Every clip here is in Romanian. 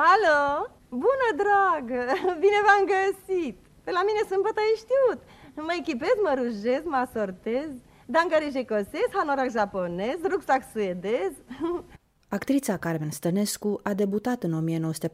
Alo? Bună, dragă! Bine v-am găsit! Pe la mine sâmbătă ai știut. Mă echipez, mă rujez, mă asortez, dangarij ecosez, hanorac japonez, rucsac suedez. Actrița Carmen Stănescu a debutat în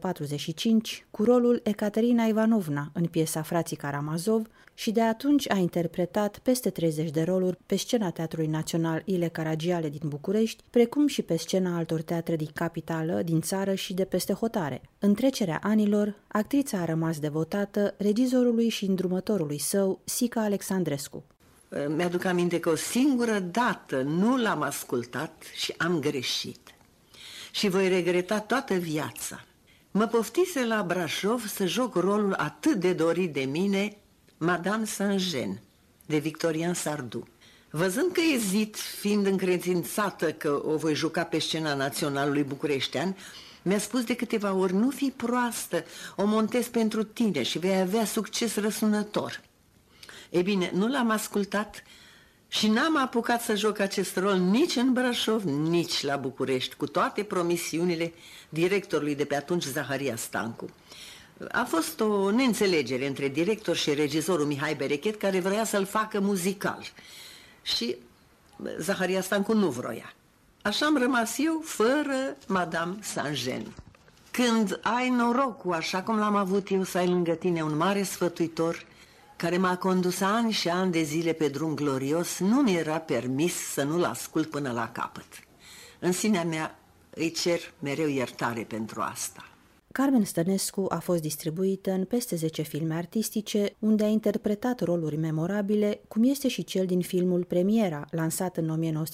1945 cu rolul Ecaterina Ivanovna în piesa Frații Karamazov și de atunci a interpretat peste 30 de roluri pe scena Teatrului Național Ile Caragiale din București, precum și pe scena altor teatre din capitală, din țară și de peste hotare. În trecerea anilor, actrița a rămas devotată regizorului și îndrumătorului său, Sica Alexandrescu. Mi-aduc aminte că o singură dată nu l-am ascultat și am greșit. Și voi regreta toată viața. Mă poftise la Brașov să joc rolul atât de dorit de mine, Madame Saint-Jean, de Victorian Sardou. Văzând că ezit, fiind încredințată că o voi juca pe scena Naționalului bucureștean, mi-a spus de câteva ori: nu fi proastă, o montez pentru tine și vei avea succes răsunător. Ei bine, nu l-am ascultat și n-am apucat să joc acest rol nici în Brașov, nici la București, cu toate promisiunile directorului de pe atunci, Zaharia Stancu. A fost o neînțelegere între director și regizorul Mihai Berechet, care vrea să-l facă muzical. Și Zaharia Stancu nu vroia. Așa am rămas eu fără Madame Saint-Jean. Când ai norocul, așa cum l-am avut eu, să ai lângă tine un mare sfătuitor care m-a condus ani și ani de zile pe drum glorios, nu mi era permis să nu-l ascult până la capăt. În sinea mea îi cer mereu iertare pentru asta. Carmen Stănescu a fost distribuită în peste 10 filme artistice, unde a interpretat roluri memorabile, cum este și cel din filmul Premiera, lansat în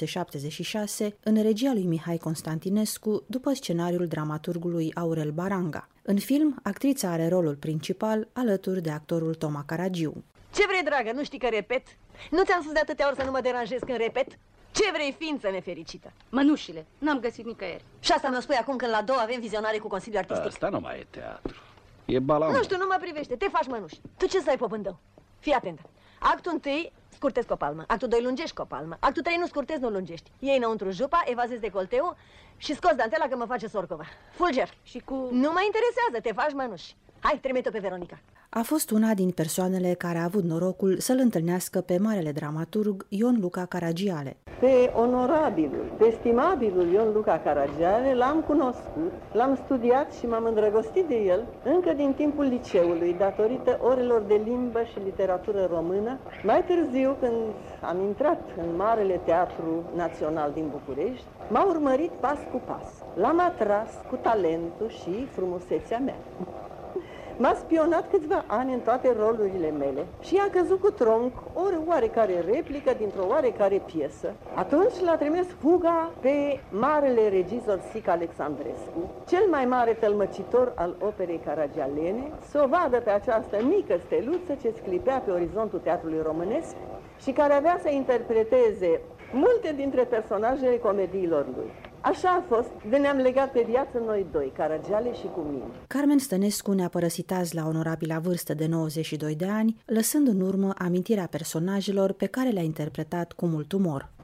1976, în regia lui Mihai Constantinescu, după scenariul dramaturgului Aurel Baranga. În film, actrița are rolul principal, alături de actorul Toma Caragiu. Ce vrei, dragă, nu știi că repet? Nu ți-am spus de atâtea ori să nu mă deranjez când repet? Ce vrei, ființă nefericită? Mănușile, n-am găsit nicăieri. Și asta mi-o spui acum când la 2 avem vizionare cu Consiliul Artistic. Asta nu mai e teatru, e balam. Nu știu, nu mă privește, te faci mănuși. Tu ce să ai, popândău? Fii atentă. Actul 1, scurtezi cu o palmă. Actul 2, lungești cu o palmă. Actul 3, nu scurtezi, nu lungești. Iei înăuntru jupa, evazezi decolteul și scoți dantela că mă face Sorcova. Fulger. Și cu... Nu mă interesează, te faci mănuși. Hai, trimite-o pe Veronica. A fost una din persoanele care a avut norocul să-l întâlnească pe marele dramaturg Ion Luca Caragiale. Pe onorabilul, pe estimabilul Ion Luca Caragiale l-am cunoscut, l-am studiat și m-am îndrăgostit de el încă din timpul liceului, datorită orelor de limbă și literatură română. Mai târziu, când am intrat în Marele Teatru Național din București, m-a urmărit pas cu pas. L-am atras cu talentul și frumusețea mea. M-a spionat câțiva ani în toate rolurile mele și a căzut cu tronc o oarecare replică dintr-o oarecare piesă. Atunci l-a trimis fuga pe marele regizor Sica Alexandrescu, cel mai mare tălmăcitor al operei caragialene, să o vadă pe această mică steluță ce sclipea pe orizontul teatrului românesc și care avea să interpreteze multe dintre personajele comediilor lui. Așa a fost, de ne-am legat pe viață noi doi, Caragiale și cu mine. Carmen Stănescu ne-a părăsit azi la onorabila vârstă de 92 de ani, lăsând în urmă amintirea personajelor pe care le-a interpretat cu mult umor.